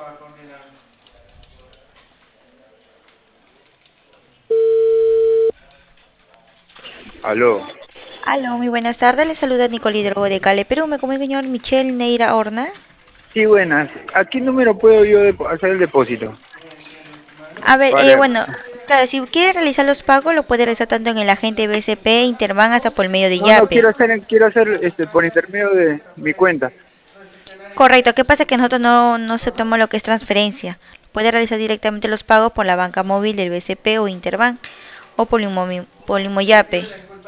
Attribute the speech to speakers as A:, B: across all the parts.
A: Aló.
B: Aló, muy buenas tardes. Le saluda Nicole Hidrogo de Cale, Perú. Me comunica el señor Michel Neira Horna.
A: Sí, buenas. ¿A qué número puedo yo hacer el depósito?
B: A ver,
A: Vale.
B: bueno, claro, si quiere realizar los pagos, lo puede realizar tanto en el agente BCP, Interbank, hasta por medio de
A: No,
B: Yape.
A: quiero hacer por intermedio de mi cuenta.
B: Correcto. ¿Qué pasa? Que nosotros no aceptamos lo que es transferencia. Puede realizar directamente los pagos por la banca móvil del BCP o Interbank o por Yape.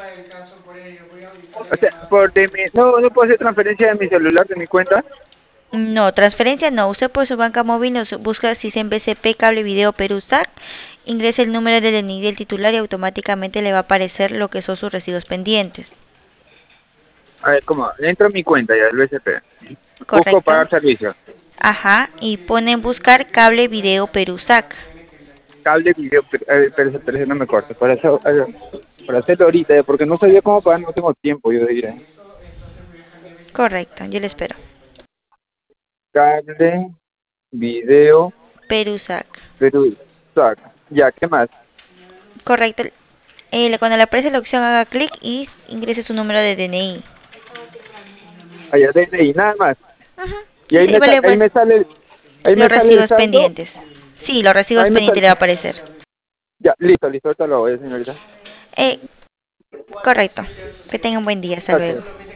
A: O sea, no puedo hacer transferencia de mi celular, de mi cuenta.
B: No, transferencia no. Usted por su banca móvil nos busca si es en BCP, Cable Video Perú SAC, ingresa el número del DNI del titular y automáticamente le va a aparecer lo que son sus recibos pendientes.
A: A ver, ¿cómo? Entro a mi cuenta ya, el BCP. Busco
B: ¿Correcto?
A: pagar servicio.
B: Ajá, y pone en buscar Cable Video Perú SAC.
A: Cable, video, pero no me cortes. Para hacerlo ahorita, porque no sabía cómo pagar, no tengo tiempo, yo diría.
B: Correcto, yo le espero.
A: Cable, video,
B: Perú SAC.
A: Perú, saca. Ya, ¿qué más?
B: Correcto. Cuando le aparece la opción haga clic y ingrese su número de DNI.
A: Allá, DNI, nada más.
B: Ajá.
A: Y
B: Y sí, vale, pues
A: ahí
B: los
A: me sale el
B: recibos
A: saldo.
B: pendientes. Sí, los recibos
A: Ahí me
B: pendientes
A: sale.
B: le va a aparecer.
A: Ya, listo, ahorita lo voy, señorita.
B: Eh, Correcto. Que tenga un buen día. Hasta
A: Gracias.
B: luego.